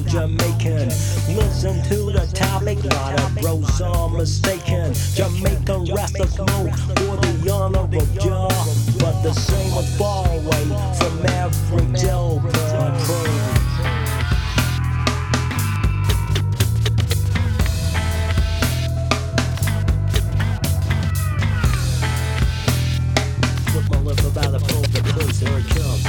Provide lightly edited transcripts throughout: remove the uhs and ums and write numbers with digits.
Jamaican. Listen to the topic, lot of bros are mistaken. Jamaican rasta smoke for the honor of Jah, but the same was far away from every Delta crew. Put my lip about to pull the close, here it comes.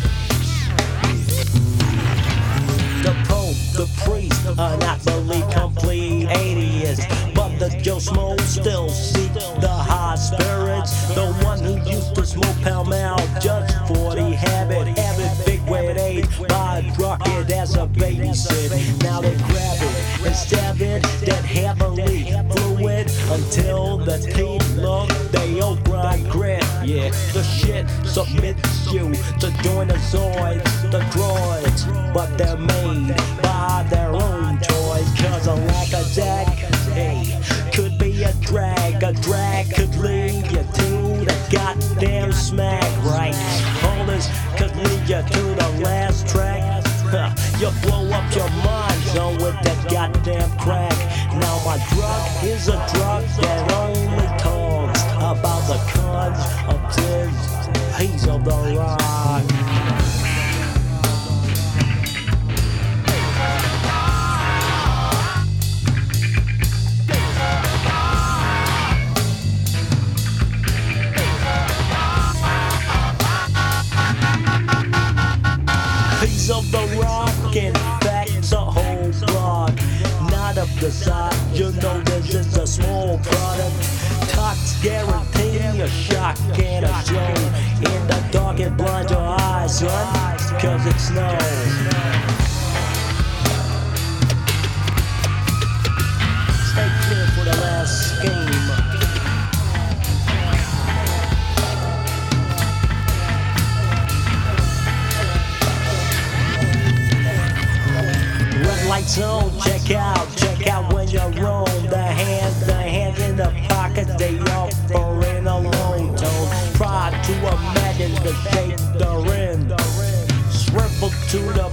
The Pope, the priest, are not believe complete atheists, but the Joe Smo still seek the high spirits. The one who used to smoke Pall Mall just for the habit big with age, by rocket as a babysit. Now they grab it and stab it, that heavily fluid until the teeth look they all grind grit. Yeah, the shit submits you to join the Zoids, the droids, but they're made by their own toys. Cause a lack of deck, hey, could be a drag could lead you to the goddamn smack, right? All this could lead you to the last track. You blow up your mind, so with that goddamn crack. Now my drug is a drug that only talks about the cons of this piece of the rock. Piece of the rock infects a whole block. Not of the side, you know this is a small product. Tox guarantee a shock and a show. In the dark it blinds your eyes, son, cause it snows. Stay clear for the last scheme. Lights on, check out when you roam. The hands in the pockets, they offering a low tone. Try to imagine the shape they're in. Swivel to the